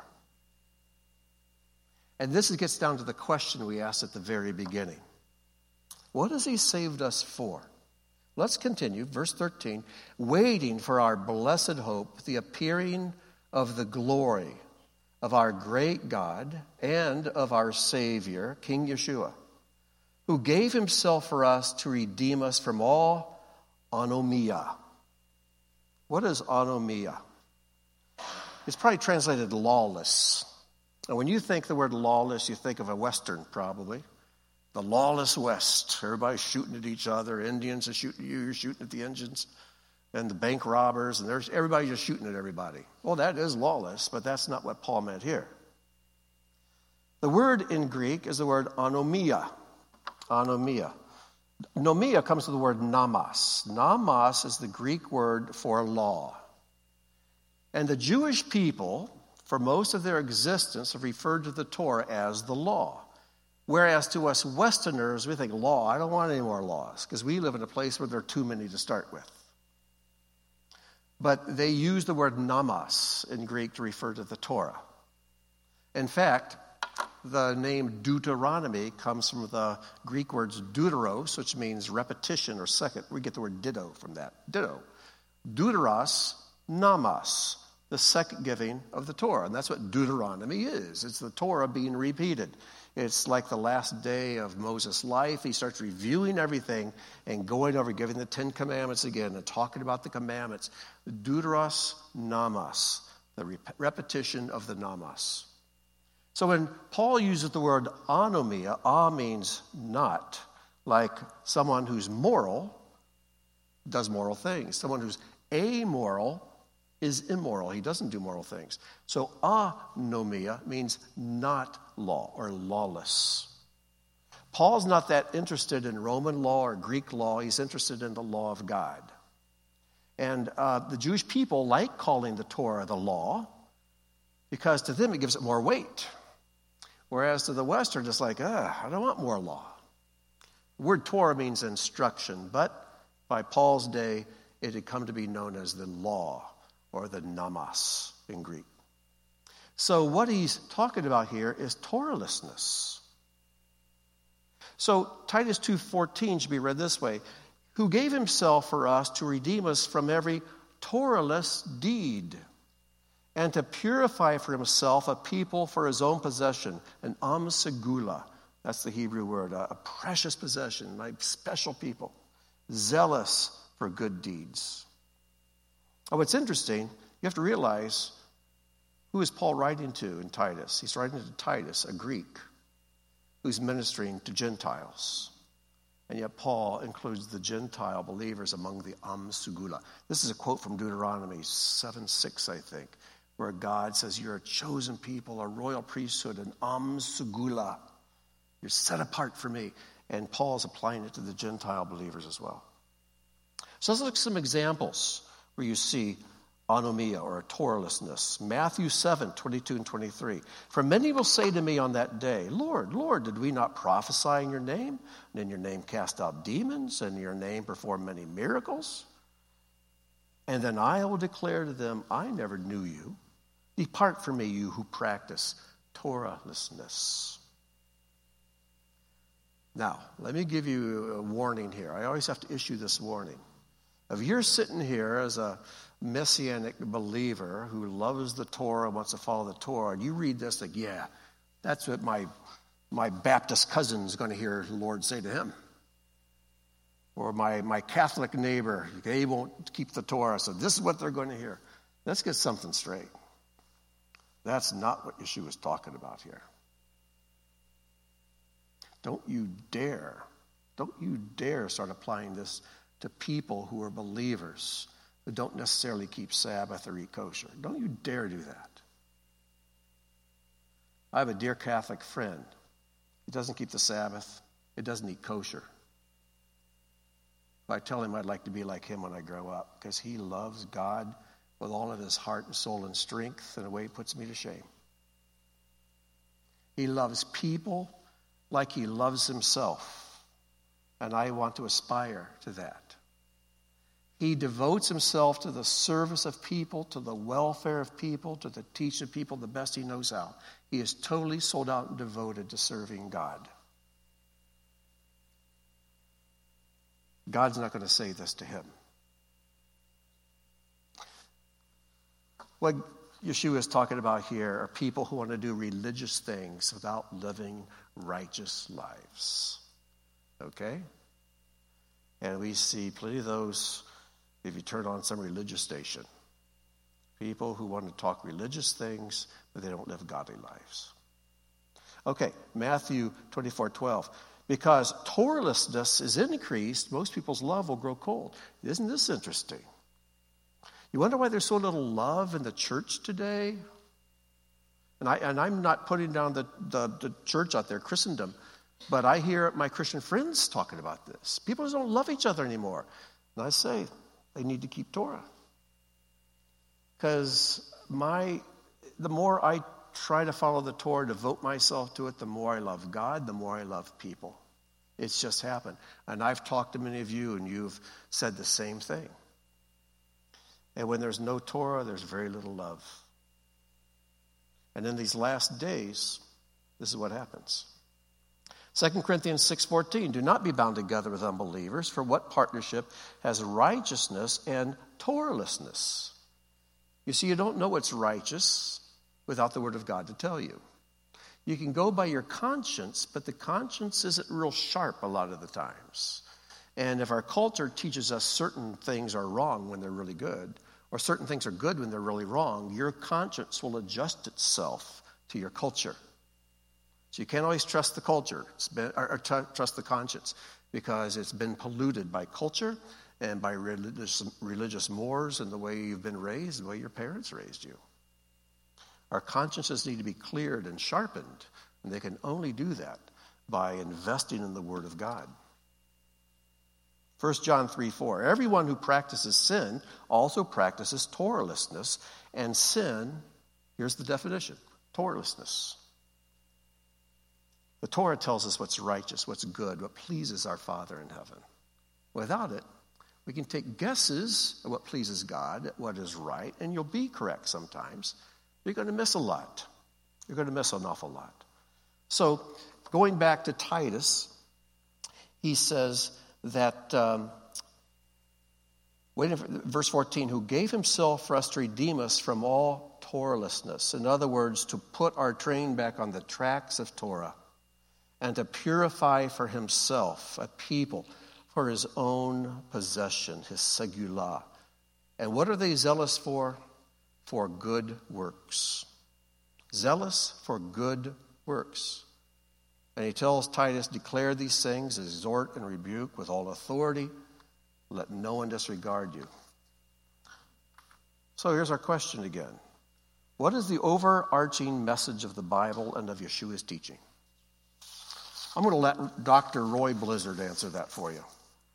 And this gets down to the question we asked at the very beginning. What has he saved us for? Let's continue, verse 13. Waiting for our blessed hope, the appearing of the glory of our great God and of our Savior, King Yeshua, who gave himself for us to redeem us from all anomia. What is anomia? It's probably translated lawless. And when you think the word lawless, you think of a Western probably. The lawless West. Everybody's shooting at each other. Indians are shooting at you. You're shooting at the Indians. And the bank robbers. And everybody's just shooting at everybody. Well, that is lawless, but that's not what Paul meant here. The word in Greek is the word anomia. Anomia. Nomia comes from the word namas. Namas is the Greek word for law. And the Jewish people, for most of their existence, have referred to the Torah as the law. Whereas to us Westerners, we think law, I don't want any more laws, because we live in a place where there are too many to start with. But they use the word namas in Greek to refer to the Torah. In fact, the name Deuteronomy comes from the Greek words deuteros, which means repetition or second. We get the word ditto from that. Ditto. Deuteros, namas, the second giving of the Torah. And that's what Deuteronomy is. It's the Torah being repeated. It's like the last day of Moses' life. He starts reviewing everything and going over, giving the 10 Commandments again and talking about the commandments. Deuteros, namas, the repetition of the namas. So when Paul uses the word anomia, means not, like someone who's moral does moral things. Someone who's amoral is immoral. He doesn't do moral things. So anomia means not law or lawless. Paul's not that interested in Roman law or Greek law. He's interested in the law of God. And the Jewish people like calling the Torah the law because to them it gives it more weight. Whereas to the West, they're just like, I don't want more law. The word Torah means instruction, but by Paul's day, it had come to be known as the law or the namas in Greek. So what he's talking about here is Torahlessness. So Titus 2:14 should be read this way: who gave himself for us to redeem us from every Torahless deed, and to purify for himself a people for his own possession, an am segula. That's the Hebrew word, a precious possession, like special people, zealous for good deeds. Oh, what's interesting, you have to realize, who is Paul writing to in Titus? He's writing to Titus, a Greek, who's ministering to Gentiles. And yet Paul includes the Gentile believers among the am segula. This is a quote from Deuteronomy 7:6, I think, where God says, you're a chosen people, a royal priesthood, an am segula. You're set apart for me. And Paul's applying it to the Gentile believers as well. So let's look at some examples where you see anomia or Torahlessness. Matthew 7:22 and 23. For many will say to me on that day, Lord, Lord, did we not prophesy in your name? And in your name cast out demons, and in your name perform many miracles? And then I will declare to them, I never knew you. Depart from me, you who practice Torahlessness. Now, let me give you a warning here. I always have to issue this warning. If you're sitting here as a Messianic believer who loves the Torah, wants to follow the Torah, and you read this like, yeah, that's what my Baptist cousin's going to hear the Lord say to him. Or my Catholic neighbor, they won't keep the Torah, so this is what they're going to hear. Let's get something straight. That's not what Yeshua is talking about here. Don't you dare start applying this to people who are believers who don't necessarily keep Sabbath or eat kosher. Don't you dare do that. I have a dear Catholic friend. He doesn't keep the Sabbath. He doesn't eat kosher. But I tell him I'd like to be like him when I grow up because he loves God with all of his heart and soul and strength in a way that puts me to shame. He loves people like he loves himself, and I want to aspire to that. He devotes himself to the service of people, to the welfare of people, to the teaching of people the best he knows how. He is totally sold out and devoted to serving God. God's not going to say this to him. What Yeshua is talking about here are people who want to do religious things without living righteous lives. Okay? And we see plenty of those if you turn on some religious station. People who want to talk religious things, but they don't live godly lives. Okay, Matthew 24:12. Because Torahlessness is increased, most people's love will grow cold. Isn't this interesting? You wonder why there's so little love in the church today? And I'm not putting down the church out there, Christendom, but I hear my Christian friends talking about this. People don't love each other anymore. And I say they need to keep Torah. Because the more I try to follow the Torah, devote myself to it, the more I love God, the more I love people. It's just happened. And I've talked to many of you, and you've said the same thing. And when there's no Torah, there's very little love. And in these last days, this is what happens. 2 Corinthians 6:14, do not be bound together with unbelievers, for what partnership has righteousness and Torahlessness? You see, you don't know what's righteous without the Word of God to tell you. You can go by your conscience, but the conscience isn't real sharp a lot of the times. And if our culture teaches us certain things are wrong when they're really good, or certain things are good when they're really wrong, your conscience will adjust itself to your culture. So you can't always trust the culture, or trust the conscience, because it's been polluted by culture and by religious mores and the way you've been raised, the way your parents raised you. Our consciences need to be cleared and sharpened, and they can only do that by investing in the Word of God. 1 John 3:4, everyone who practices sin also practices Torahlessness, and sin, here's the definition, Torahlessness. The Torah tells us what's righteous, what's good, what pleases our Father in heaven. Without it, we can take guesses at what pleases God, at what is right, and you'll be correct sometimes. You're going to miss a lot. You're going to miss an awful lot. So, going back to Titus, he says that, verse 14, who gave himself for us to redeem us from all Torahlessness. In other words, to put our train back on the tracks of Torah and to purify for himself a people for his own possession, his segulah. And what are they zealous for? For good works. Zealous for good works. And he tells Titus, declare these things, exhort and rebuke with all authority. Let no one disregard you. So here's our question again. What is the overarching message of the Bible and of Yeshua's teaching? I'm going to let Dr. Roy Blizzard answer that for you.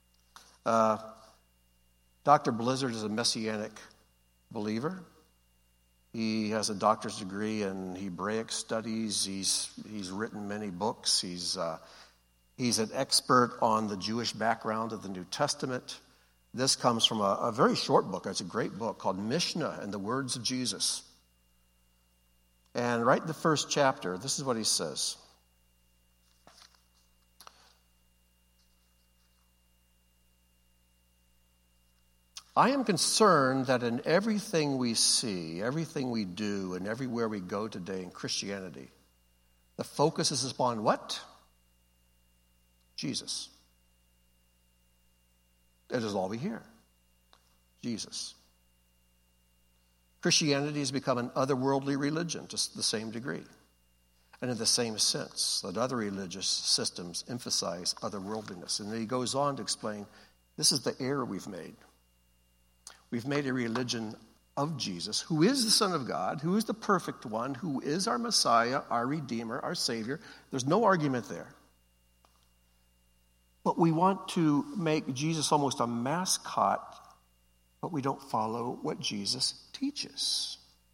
Dr. Blizzard is a Messianic believer. He has a doctor's degree in Hebraic studies. He's written many books. He's an expert on the Jewish background of the New Testament. This comes from a very short book. It's a great book called Mishnah and the Words of Jesus. And right in the first chapter, this is what he says. I am concerned that in everything we see, everything we do, and everywhere we go today in Christianity, the focus is upon what? Jesus. That is all we hear. Jesus. Christianity has become an otherworldly religion to the same degree. And in the same sense that other religious systems emphasize otherworldliness. And then he goes on to explain, this is the error we've made. We've made a religion of Jesus, who is the Son of God, who is the perfect one, who is our Messiah, our Redeemer, our Savior. There's no argument there. But we want to make Jesus almost a mascot, but we don't follow what Jesus teaches.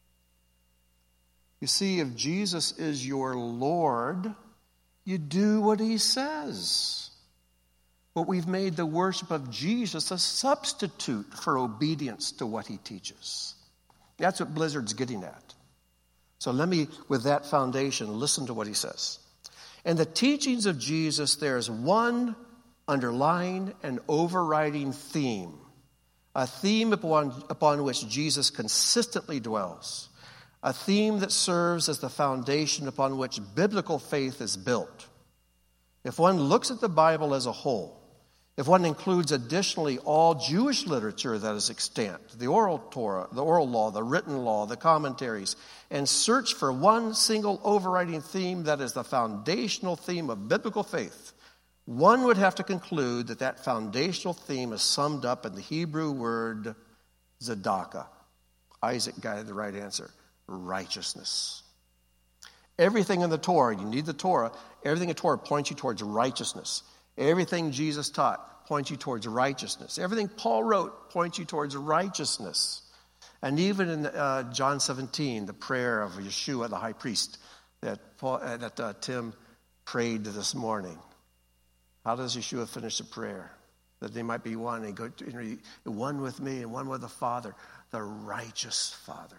You see, if Jesus is your Lord, you do what he says. But we've made the worship of Jesus a substitute for obedience to what he teaches. That's what Blizzard's getting at. So let me, with that foundation, listen to what he says. In the teachings of Jesus, there's one underlying and overriding theme, a theme upon which Jesus consistently dwells, a theme that serves as the foundation upon which biblical faith is built. If one looks at the Bible as a whole, if one includes additionally all Jewish literature that is extant, the oral Torah, the oral law, the written law, the commentaries, and search for one single overriding theme that is the foundational theme of biblical faith, one would have to conclude that that foundational theme is summed up in the Hebrew word tzedakah. Isaac got the right answer. Righteousness. Everything in the Torah, you need the Torah, everything in the Torah points you towards righteousness. Everything Jesus taught points you towards righteousness. Everything Paul wrote points you towards righteousness. And even in John 17, the prayer of Yeshua, the high priest, that Tim prayed this morning. How does Yeshua finish the prayer? That they might be one, and go to, one with me and one with the Father, the righteous Father.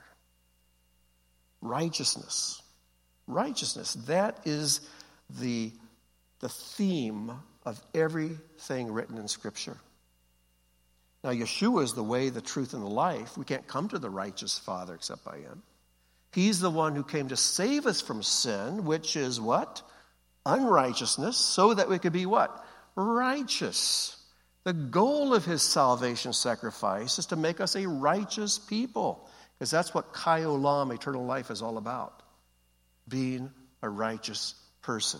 Righteousness. Righteousness. That is the theme of everything written in Scripture. Now, Yeshua is the way, the truth, and the life. We can't come to the righteous Father except by him. He's the one who came to save us from sin, which is what? Unrighteousness, so that we could be what? Righteous. The goal of his salvation sacrifice is to make us a righteous people, because that's what Chai Olam, eternal life, is all about. Being a righteous person.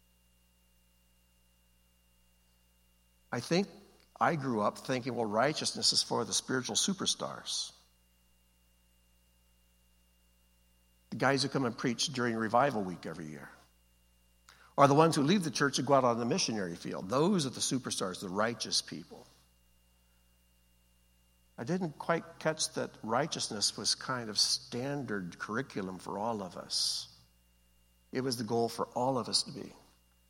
I think I grew up thinking, well, righteousness is for the spiritual superstars. The guys who come and preach during Revival Week every year. Or the ones who leave the church and go out on the missionary field. Those are the superstars, the righteous people. I didn't quite catch that righteousness was kind of standard curriculum for all of us. It was the goal for all of us to be.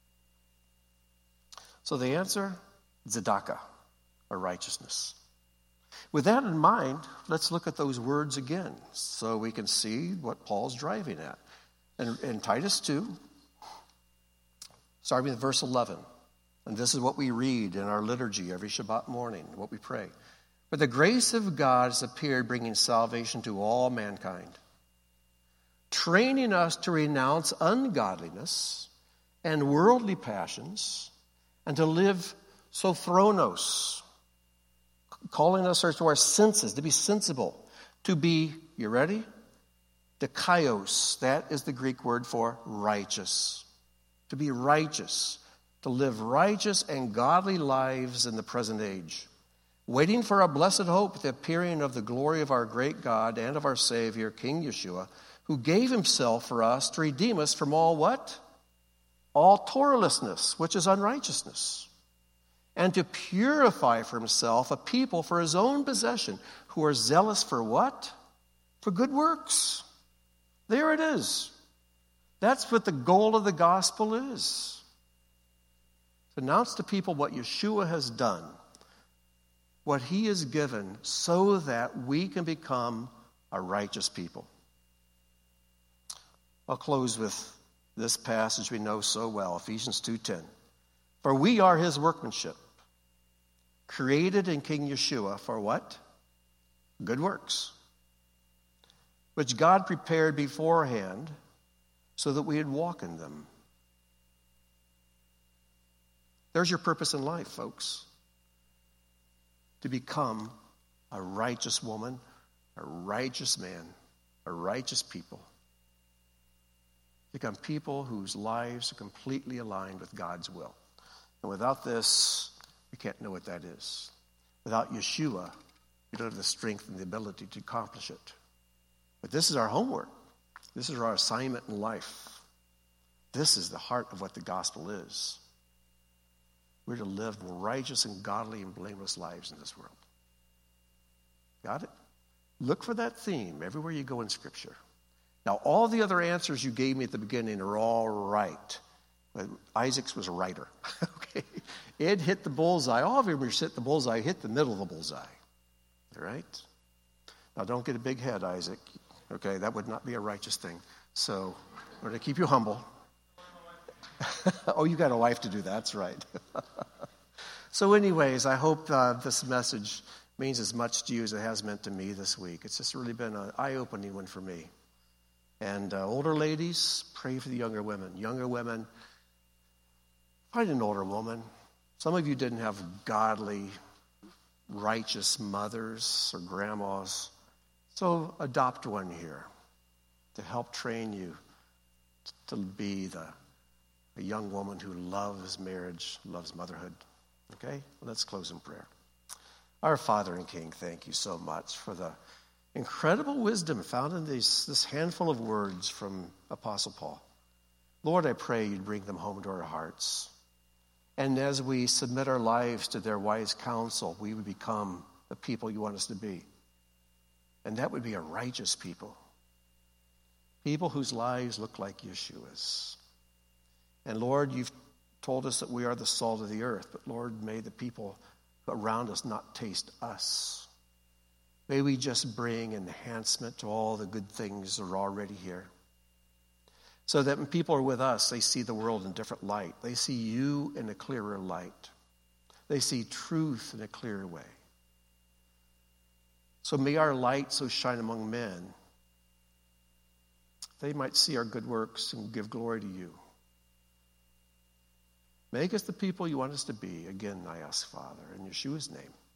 So the answer, tzedakah, or righteousness. With that in mind, let's look at those words again so we can see what Paul's driving at. And in Titus 2, starting with verse 11, and this is what we read in our liturgy every Shabbat morning, what we pray. For the grace of God has appeared, bringing salvation to all mankind, training us to renounce ungodliness and worldly passions, and to live sophronos, calling us to our senses, to be sensible, to be, you ready? Dikaios, that is the Greek word for righteous. To be righteous, to live righteous and godly lives in the present age, waiting for our blessed hope, the appearing of the glory of our great God and of our Savior, King Yeshua, who gave himself for us to redeem us from all what? All Torahlessness, which is unrighteousness, and to purify for himself a people for his own possession, who are zealous for what? For good works. There it is. That's what the goal of the gospel is. To announce to people what Yeshua has done, what he has given, so that we can become a righteous people. I'll close with this passage we know so well, Ephesians 2:10. For we are his workmanship, created in King Yeshua for what? good works, which God prepared beforehand so that we'd walk in them. There's your purpose in life, folks. To become a righteous woman, a righteous man, a righteous people. Become people whose lives are completely aligned with God's will. And without this, we can't know what that is. Without Yeshua, we don't have the strength and the ability to accomplish it. But this is our homework. This is our assignment in life. This is the heart of what the gospel is. We're to live righteous and godly and blameless lives in this world. Got it? Look for that theme everywhere you go in Scripture. Now, all the other answers you gave me at the beginning are all right. But Isaac's was a writer. Okay? It hit the bullseye. All of them hit the bullseye, hit the middle of the bullseye. All right? Now, don't get a big head, Isaac. Okay? That would not be a righteous thing. So, we're going to keep you humble. Oh, you got a wife to do that. That's right. So anyways, I hope this message means as much to you as it has meant to me this week. It's just really been an eye-opening one for me. And older ladies, pray for the younger women. Younger women, find an older woman. Some of you didn't have godly, righteous mothers or grandmas. So adopt one here to help train you to be a young woman who loves marriage, loves motherhood. Okay? Let's close in prayer. Our Father and King, thank you so much for the incredible wisdom found in this handful of words from Apostle Paul. Lord, I pray you'd bring them home to our hearts. And as we submit our lives to their wise counsel, we would become the people you want us to be. And that would be a righteous people. People whose lives look like Yeshua's. And Lord, you've told us that we are the salt of the earth, but Lord, may the people around us not taste us. May we just bring enhancement to all the good things that are already here. So that when people are with us, they see the world in a different light. They see you in a clearer light. They see truth in a clearer way. So may our light so shine among men, they might see our good works and give glory to you. Make us the people you want us to be. Again, I ask, Father, in Yeshua's name.